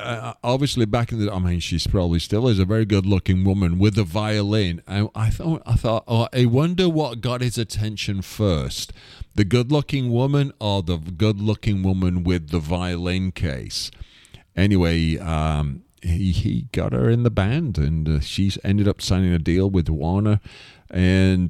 obviously back in the, I mean, she probably still is a very good-looking woman with a violin. I thought, oh, I wonder what got his attention first, the good-looking woman or the good-looking woman with the violin case. Anyway, he got her in the band, and she's ended up signing a deal with Warner, and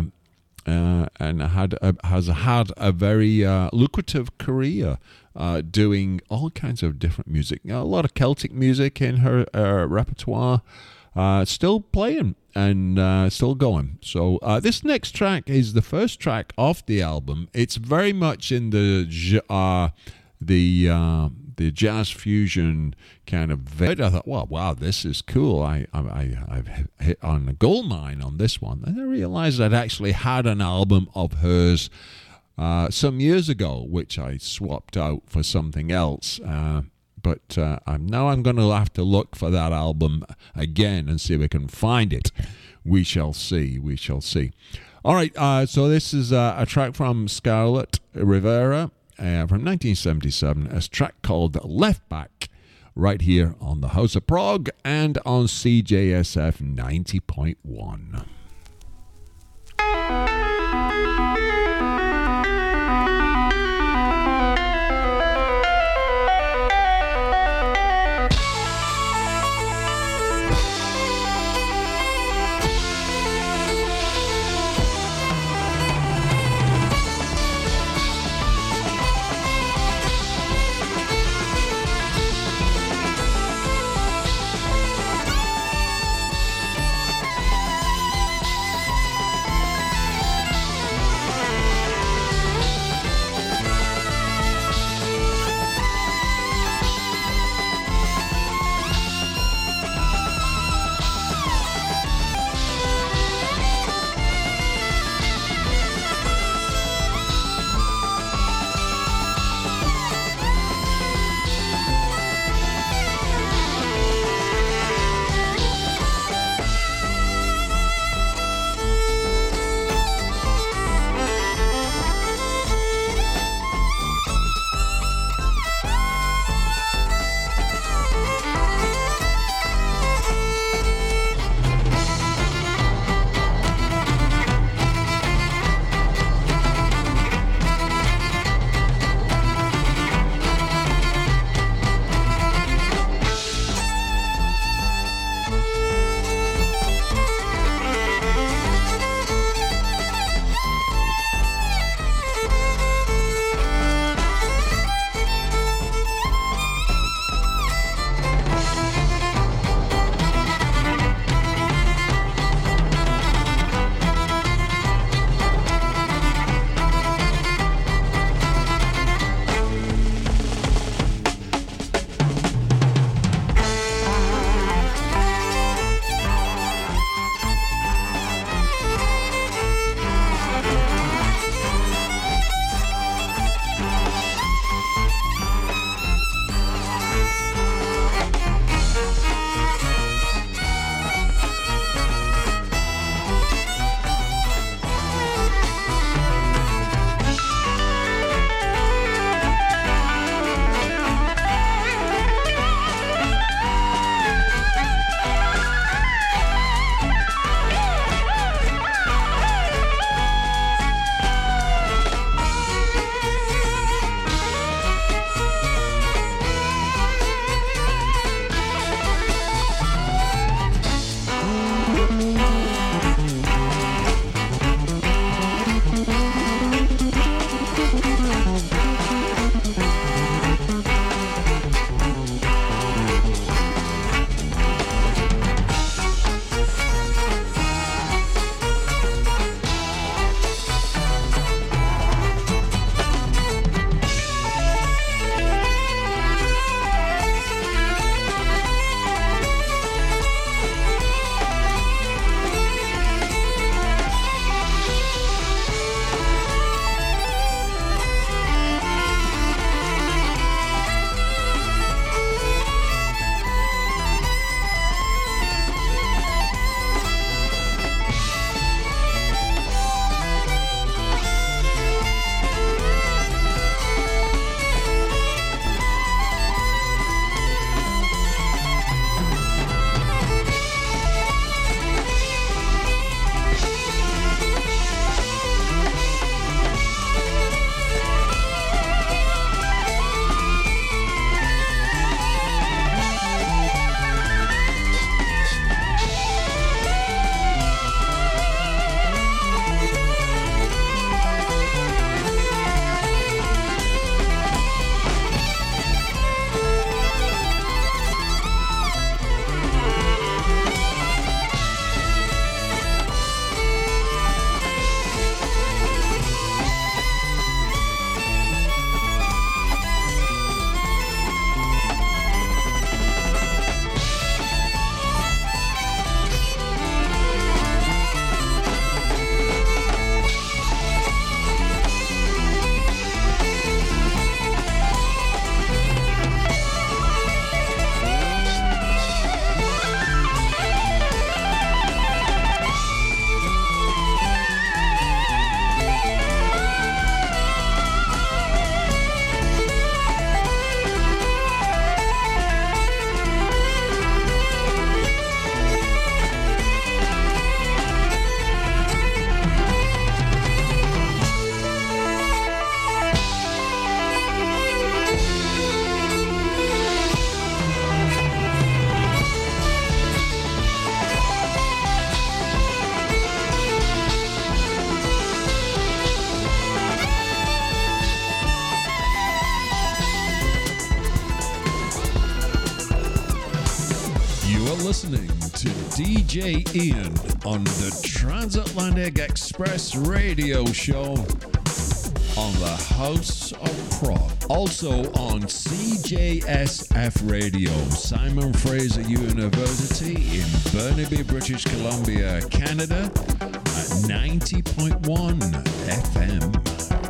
has had a very lucrative career doing all kinds of different music. A lot of Celtic music in her repertoire, still playing and still going. So this next track is the first track off the album. It's very much in the jazz fusion kind of vein. I thought, well, wow, this is cool. I've hit on a gold mine on this one. And I realized I'd actually had an album of hers some years ago, which I swapped out for something else. But I'm going to have to look for that album again and see if I can find it. We shall see. We shall see. All right, so this is a track from Scarlett Rivera from 1977, a track called Left Back, right here on the House of Prog and on CJSF 90.1. Listening to DJ Ian on the Transatlantic Express radio show on the House of Prog. Also on CJSF Radio, Simon Fraser University in Burnaby, British Columbia, Canada at 90.1 FM.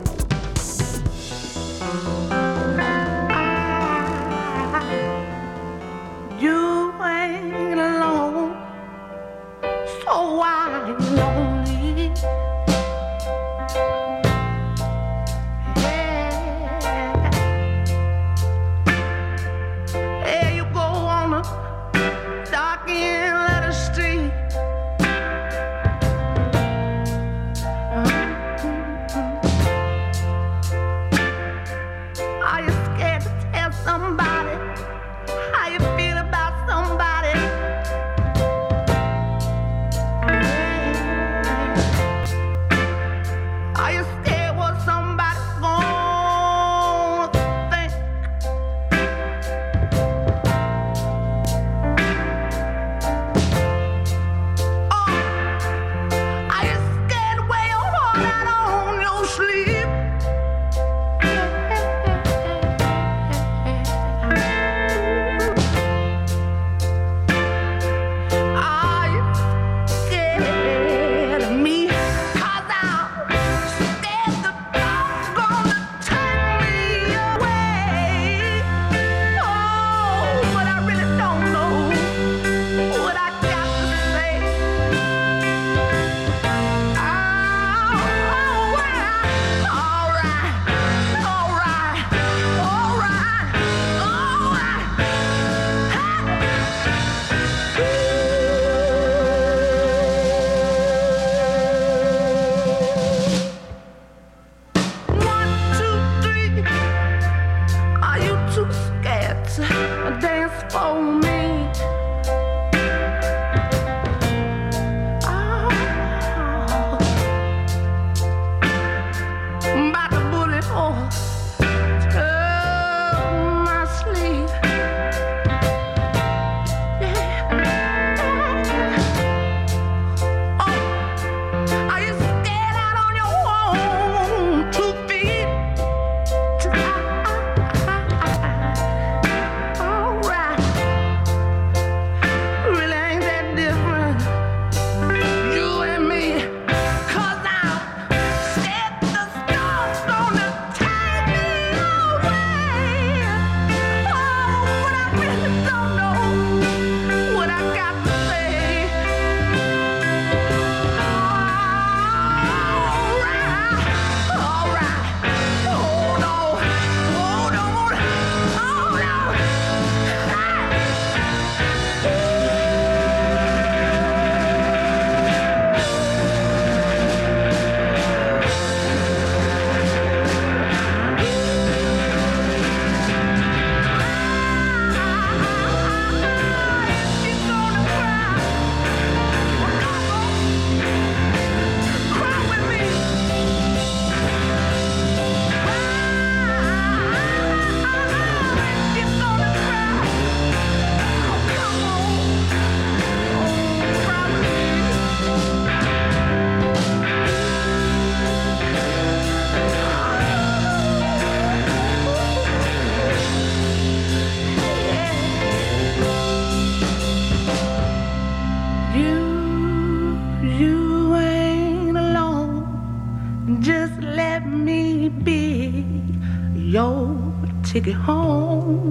Ticket home.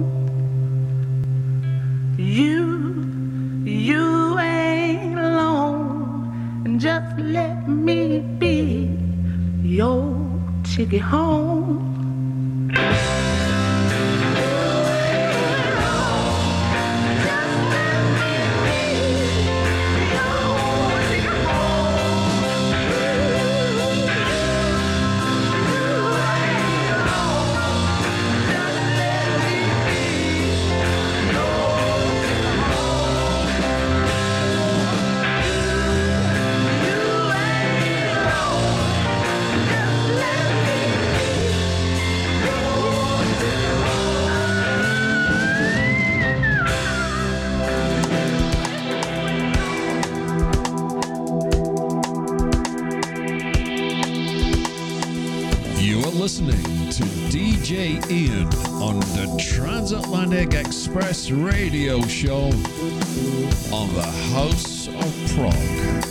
You ain't alone, and just let me be your ticket home. DJ Ian on the Transatlantic Express radio show on the House of Prog.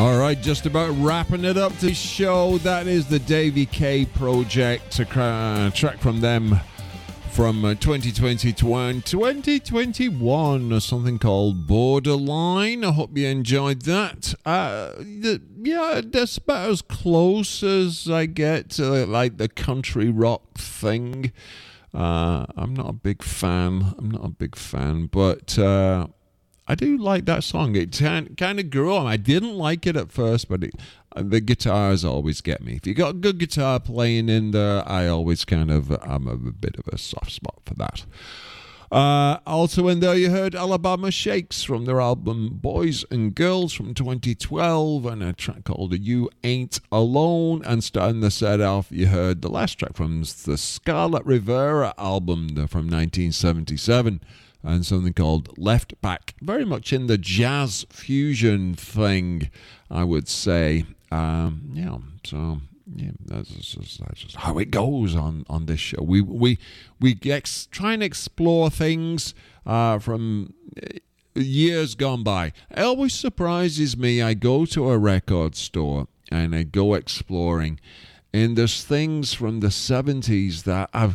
All right, just about wrapping it up to the show. That is the Davy K Project, a track from them from 2020 to 2021, something called Borderline. I hope you enjoyed that. Yeah, that's about as close as I get to like the country rock thing. I'm not a big fan. But I do like that song. It kind of grew on. I didn't like it at first, but the guitars always get me. If you got good guitar playing in there, I'm a bit of a soft spot for that. Also in there you heard Alabama Shakes from their album Boys and Girls from 2012 and a track called You Ain't Alone. And starting the set off you heard the last track from the Scarlet Rivera album from 1977 and something called Left Back. Very much in the jazz fusion thing, I would say. That's just how it goes on this show. We try and explore things from years gone by. It always surprises me. I go to a record store and I go exploring, and there's things from the 70s that I've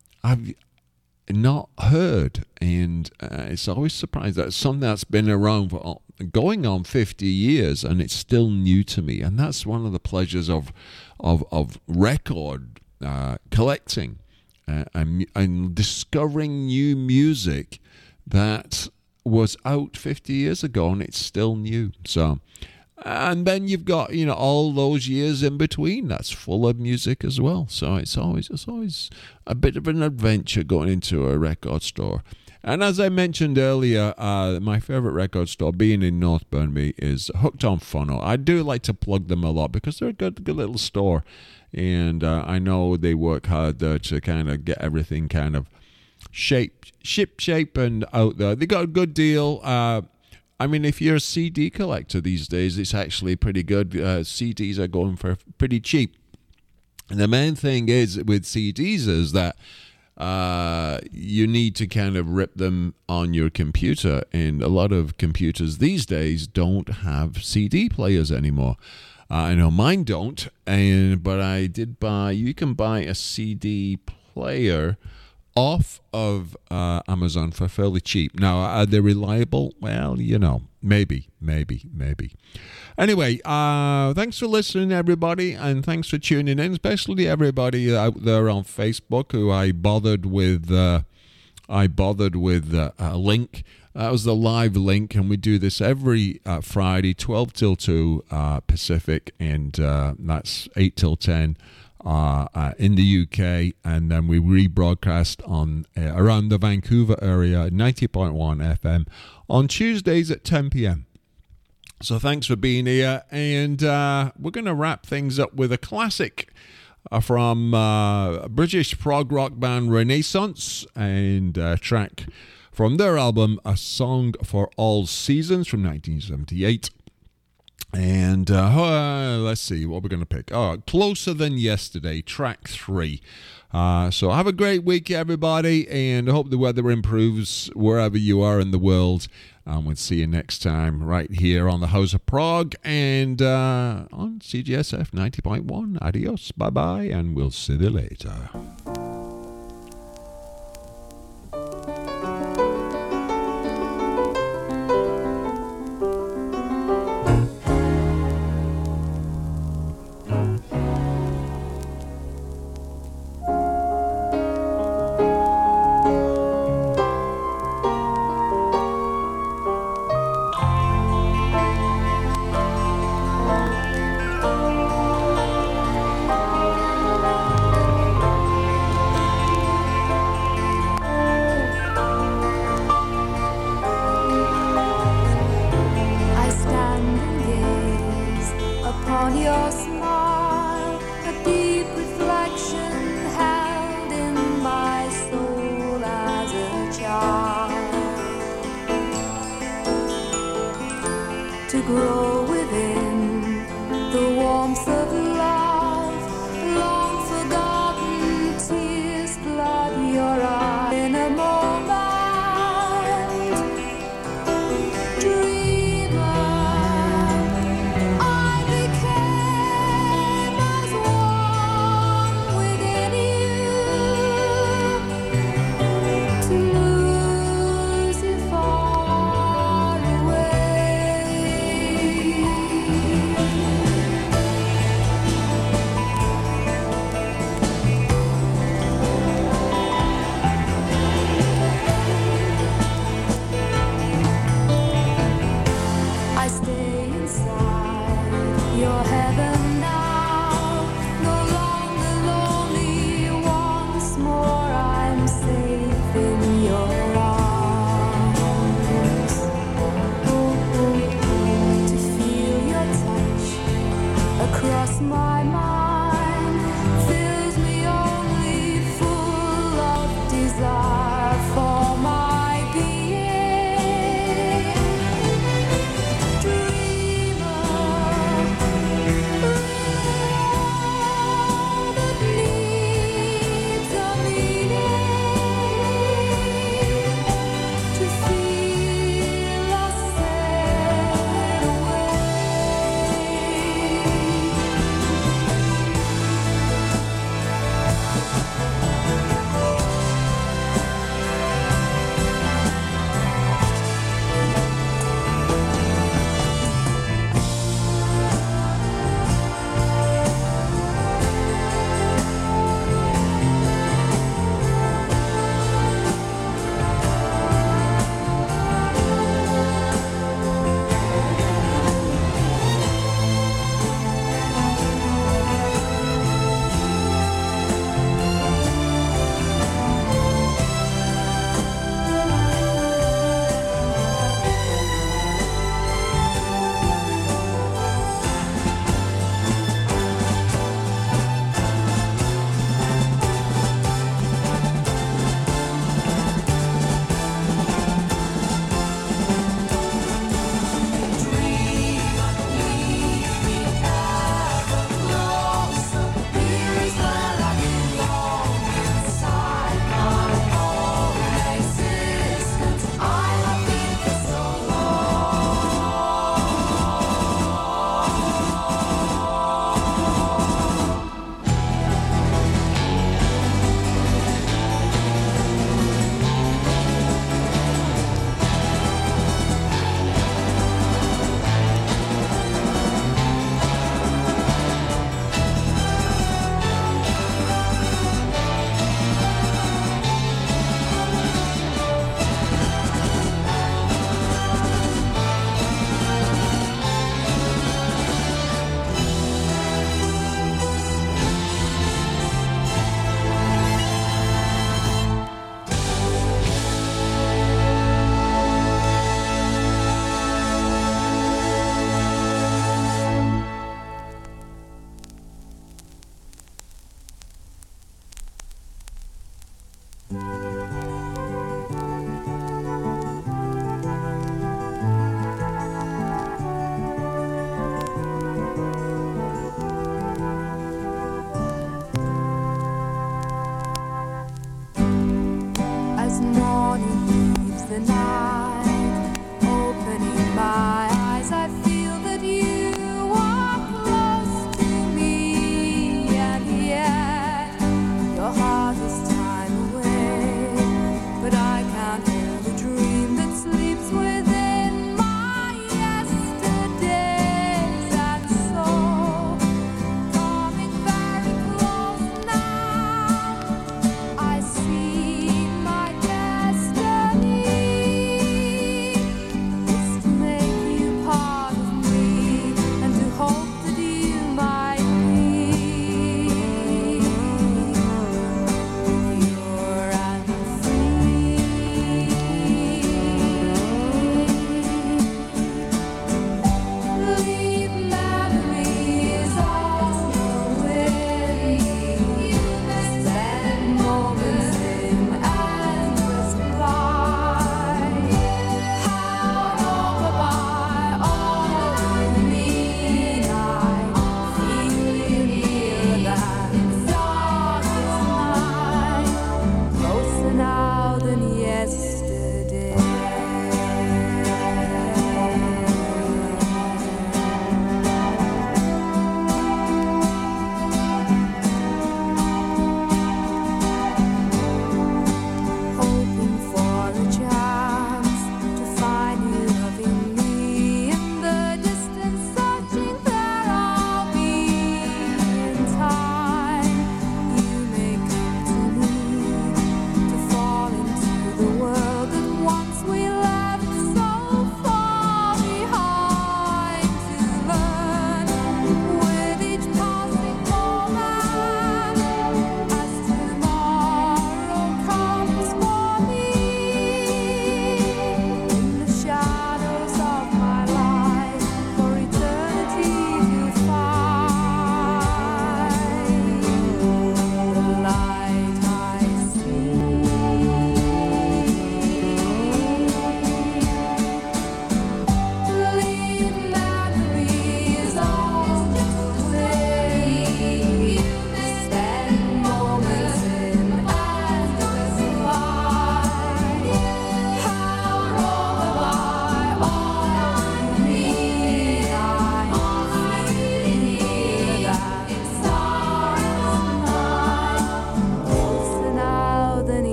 not heard, and it's always surprising that it's something that's been around for going on 50 years and it's still new to me. And that's one of the pleasures of record collecting and discovering new music that was out 50 years ago and it's still new. So, and then you've got, all those years in between that's full of music as well. So it's always a bit of an adventure going into a record store. And as I mentioned earlier, my favorite record store being in North Burnby is Hooked on Phono. I do like to plug them a lot because they're a good little store. And I know they work hard there to kind of get everything kind of shape and out there. They got a good deal. If you're a CD collector these days, it's actually pretty good. CDs are going for pretty cheap. And the main thing is with CDs is that you need to kind of rip them on your computer. And a lot of computers these days don't have CD players anymore. I know mine don't, but I did buy, you can buy a CD player off of Amazon for fairly cheap. Now, are they reliable? Well, maybe. Anyway, thanks for listening, everybody, and thanks for tuning in, especially everybody out there on Facebook who I bothered with a link. That was the live link, and we do this every Friday, 12 till 2 Pacific, and that's 8 till 10 in the UK, and then we rebroadcast on around the Vancouver area, 90.1 FM, on Tuesdays at 10 p.m. So thanks for being here, and we're going to wrap things up with a classic from British prog rock band Renaissance, and a track from their album A Song for All Seasons from 1978. And let's see what we're going to pick. Closer Than Yesterday, track 3. So have a great week, everybody, and I hope the weather improves wherever you are in the world. And we'll see you next time right here on the House of Prog and on CGSF 90.1. Adios, bye-bye, and we'll see you later. Dreamer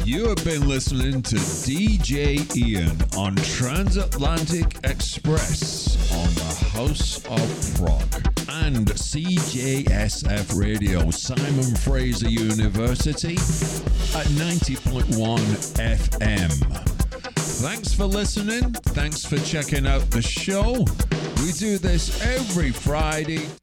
You have been listening to DJ Ian on Transatlantic Express on the House of Prog and CJSF Radio, Simon Fraser University at 90.1 FM. Thanks for listening. Thanks for checking out the show. We do this every Friday,